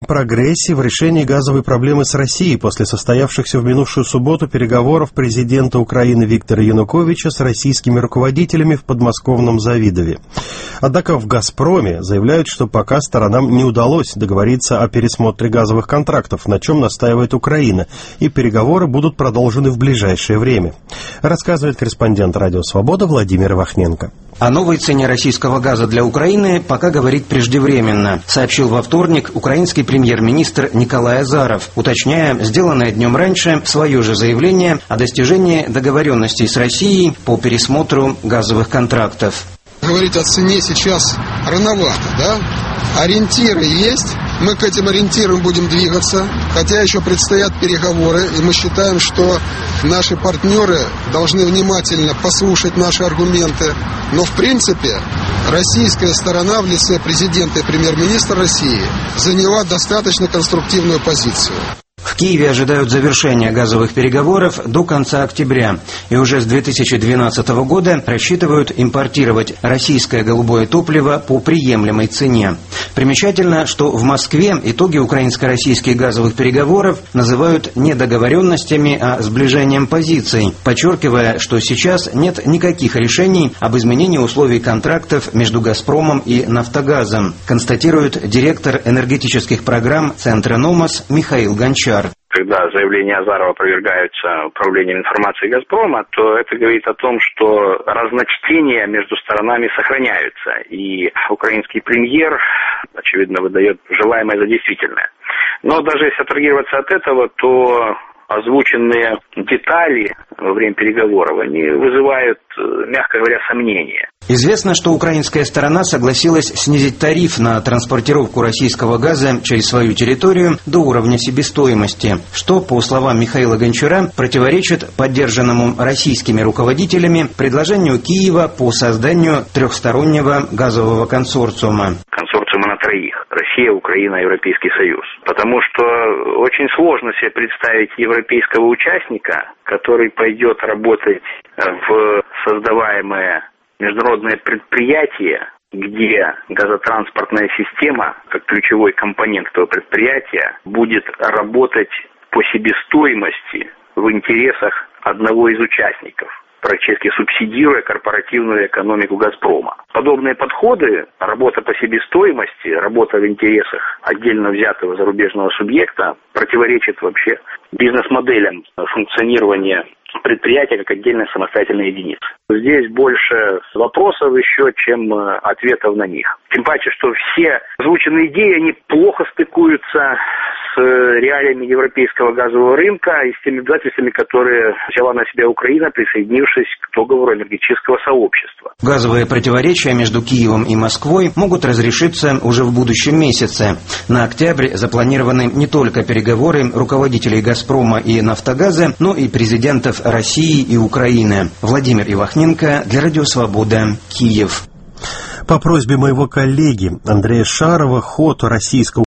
Прогрессе в решении газовой проблемы с Россией после состоявшихся в минувшую субботу переговоров президента Украины Виктора Януковича с российскими руководителями в подмосковном Завидове. Однако в «Газпроме» заявляют, что пока сторонам не удалось договориться о пересмотре газовых контрактов, на чем настаивает Украина, и переговоры будут продолжены в ближайшее время. Рассказывает корреспондент «Радио Свобода» Владимир Вахненко. О новой цене российского газа для Украины пока говорить преждевременно, сообщил во вторник украинский премьер-министр Николай Азаров, уточняя сделанное днем раньше свое же заявление о достижении договоренностей с Россией по пересмотру газовых контрактов. Говорить о цене сейчас рановато, да? Ориентиры есть, мы к этим ориентирам будем двигаться, хотя еще предстоят переговоры, и мы считаем, что наши партнеры должны внимательно послушать наши аргументы. Но в принципе российская сторона в лице президента и премьер-министра России заняла достаточно конструктивную позицию. В Киеве ожидают завершения газовых переговоров до конца октября. И уже с 2012 года рассчитывают импортировать российское голубое топливо по приемлемой цене. Примечательно, что в Москве итоги украинско-российских газовых переговоров называют не договоренностями, а сближением позиций, подчеркивая, что сейчас нет никаких решений об изменении условий контрактов между «Газпромом» и «Нафтогазом», констатирует директор энергетических программ Центра «Номос» Михаил Гончар. Когда заявления Азарова опровергаются управлением информации «Газпрома», то это говорит о том, что разночтения между сторонами сохраняются. И украинский премьер, очевидно, выдает желаемое за действительное. Но даже если абстрагироваться от этого, то озвученные детали во время переговоров, они вызывают, мягко говоря, сомнения. Известно, что украинская сторона согласилась снизить тариф на транспортировку российского газа через свою территорию до уровня себестоимости, что, по словам Михаила Гончара, противоречит поддержанному российскими руководителями предложению Киева по созданию трехстороннего газового консорциума. Консорциума на троих: Россия, Украина, Европейский Союз. Потому что очень сложно себе представить европейского участника, который пойдет работать в создаваемое международное предприятие, где газотранспортная система, как ключевой компонент этого предприятия, будет работать по себестоимости в интересах одного из участников, практически субсидируя корпоративную экономику «Газпрома». Подобные подходы, работа по себестоимости, работа в интересах отдельно взятого зарубежного субъекта, противоречит вообще бизнес-моделям функционирования предприятия как отдельная самостоятельная единица. Здесь больше вопросов еще, чем ответов на них. Тем паче, что все озвученные идеи, они плохо стыкуются с реалиями европейского газового рынка и с теми обязательствами, которые взяла на себя Украина, присоединившись к договору энергетического сообщества. Газовые противоречия между Киевом и Москвой могут разрешиться уже в будущем месяце. На октябрь запланированы не только переговоры руководителей «Газпрома» и «Нафтогаза», но и президентов России и Украины. Владимир Вахненко для Радио Свобода, Киев. По просьбе моего коллеги Андрея Шарова ход российско